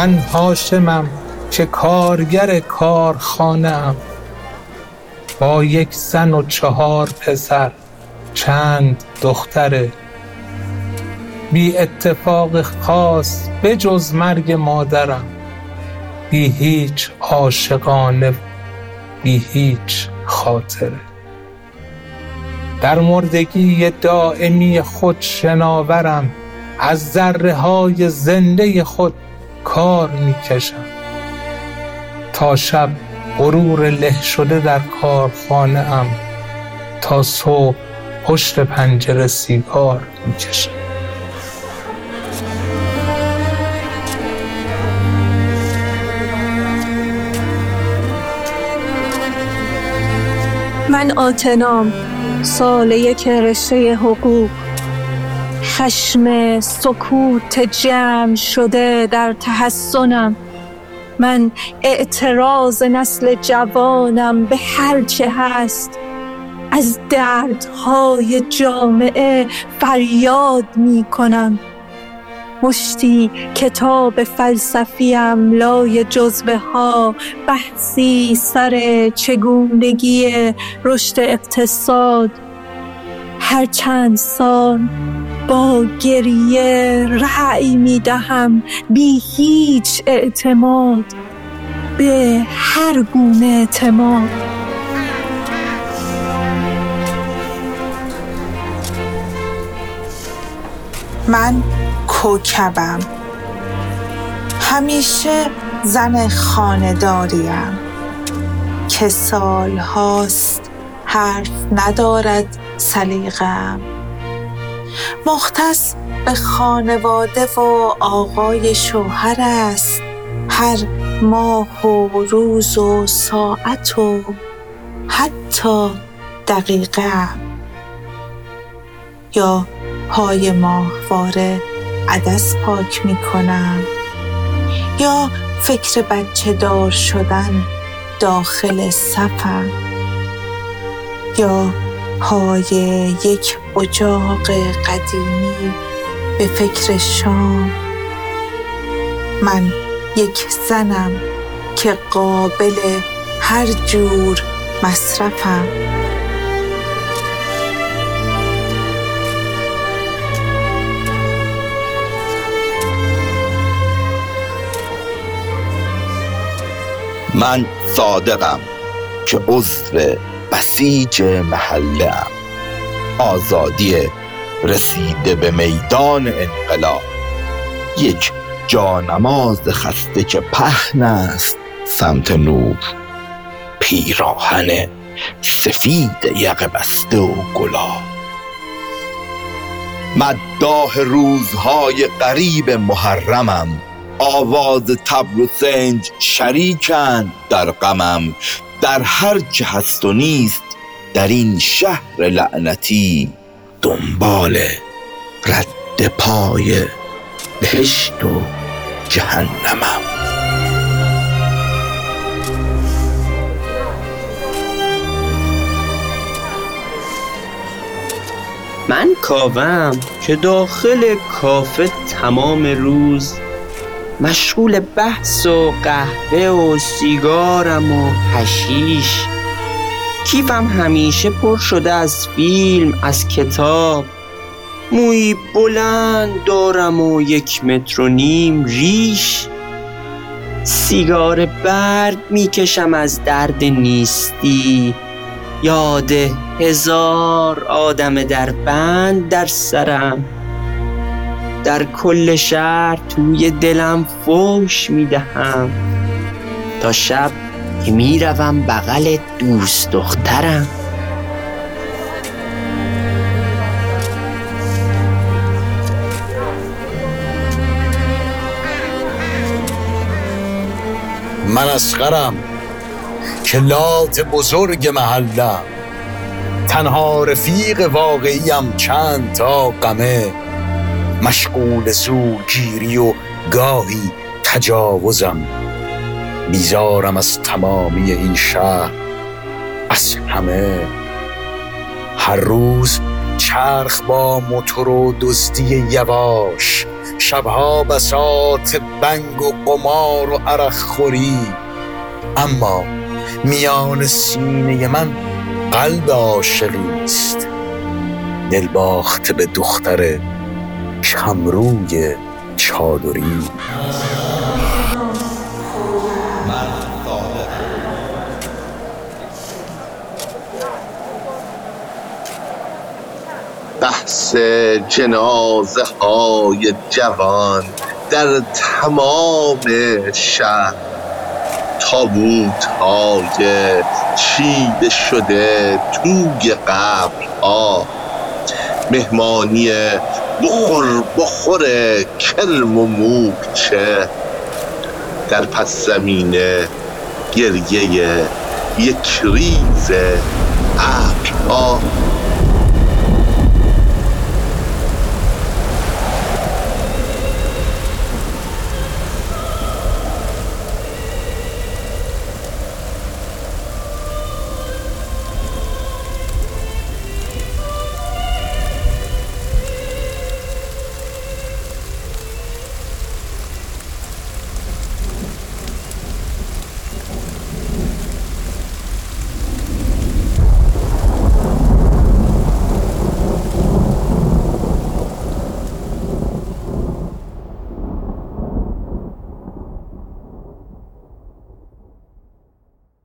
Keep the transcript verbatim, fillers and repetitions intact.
من هاشمم که کارگر کارخانه‌ام، با یک زن و چهار پسر چند دختره. بی اتفاق خاص به جز مرگ مادرم، بی هیچ عاشقانه، بی هیچ خاطره. در مردگی دائمی خود شناورم، از ذره های زنده خود کار میکشم. تا شب غرور له شده در کارخانه ام، تا صبح پشت پنجره سیگار میکشم. من آتنام، سال یک رشته حقوق، خشم سکوت جمع شده در تحسنم. من اعتراض نسل جوانم به هر چه هست، از دردهای جامعه فریاد می کنم. مشتی کتاب فلسفیم لای جزوه ها، بحثی سر چگونگی رشد اقتصاد. هر چند سال با گریه رأی می دهم، بی هیچ اعتماد به هر گونه اعتماد. من کوکبم، همیشه زن خانه‌داریم که سال هاست حرف ندارد سلیقه‌ام. مختص به خانواده و آقای شوهر است هر ماه و روز و ساعت و حتی دقیقه. یا پای ماهواره عدس پاک می کنم، یا فکر بچه دار شدن داخل صفم، یا پای یک اجاق قدیمی به فکر شام. من یک زنم که قابل هر جور مصرفم. من صادقم که عضو بسیج محله‌ام، آزادی رسیده به میدان انقلاب، یک جانماز خسته که پهن است سمت نور، پیراهن سفید یقه بسته و گلاب. مداح روزهای قریب محرمم، آواز طبل و سنج شریکند در غمم. در هر چه هست و نیست در این شهر لعنتی، دنبال رد پای بهشت و جهنمم. من کاوم که داخل کافه تمام روز مشغول بحث و قهوه و سیگارم و حشیش. کیفم همیشه پر شده از فیلم، از کتاب. موی بلند دارم و یک متر و نیم ریش. سیگار برد میکشم از درد نیستی، یاد هزار آدم در بند در سرم. در کل شهر توی دلم فوش میدهم، تا شب که میروم بغل دوست دخترم. من اصغرم که لات بزرگ محلم، تنها رفیق واقعیم چند تا غمه. مشغول زورگیری و گاهی تجاوزم، بیزارم از تمامی این شهر، از همه. هر روز چرخ با موتور و دزدی یواش، شبها بساط بنگ و قمار و عرق خوری. اما میان سینه من قلب عاشقی است، دل باخته به دختر کمروی چادری. بحث جنازه های جوان در تمام شهر، تابوت های چیده شده توی قبرها، مهمانی بخور بخور کرم و مورچه، در پس زمینه گریه یک ریز ابرها.